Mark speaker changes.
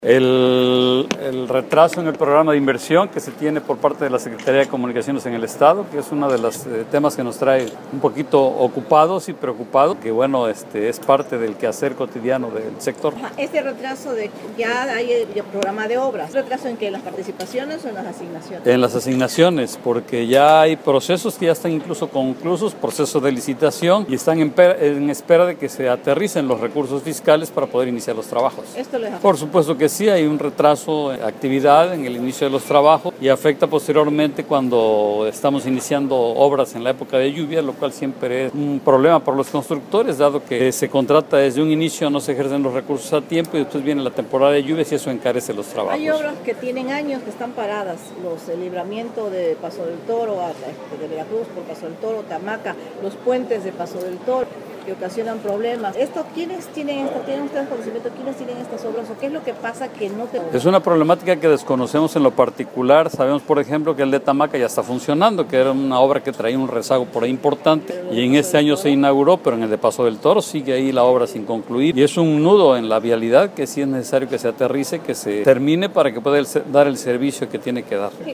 Speaker 1: El retraso en el programa de inversión que se tiene por parte de la Secretaría de Comunicaciones en el Estado, que es uno de los temas que nos trae un poquito ocupados y preocupados, que bueno, es parte del quehacer cotidiano del sector.
Speaker 2: Este retraso ya hay el programa de obras, ¿retraso en qué? ¿En las participaciones o en las asignaciones?
Speaker 1: En las asignaciones, porque ya hay procesos que ya están incluso conclusos, procesos de licitación, y están en espera de que se aterricen los recursos fiscales para poder iniciar los trabajos.
Speaker 2: ¿Esto les afecta?
Speaker 1: Por supuesto que sí, hay un retraso de actividad en el inicio de los trabajos y afecta posteriormente cuando estamos iniciando obras en la época de lluvia, lo cual siempre es un problema para los constructores, dado que se contrata desde un inicio, no se ejercen los recursos a tiempo y después viene la temporada de lluvias y eso encarece los trabajos.
Speaker 2: Hay obras que tienen años que están paradas, el libramiento de Paso del Toro, de Veracruz por Paso del Toro, Tamaca, los puentes de Paso del Toro, que ocasionan problemas. ¿Quiénes tienen ustedes conocimiento? ¿Quiénes tienen estas obras o qué es lo que pasa que no te...
Speaker 1: Es una problemática que desconocemos en lo particular. Sabemos, por ejemplo, que el de Tamaca ya está funcionando, que era una obra que traía un rezago por ahí importante y en este año se inauguró, pero en el de Paso del Toro sigue ahí la obra sin concluir y es un nudo en la vialidad que sí es necesario que se aterrice, que se termine para que pueda dar el servicio que tiene que dar.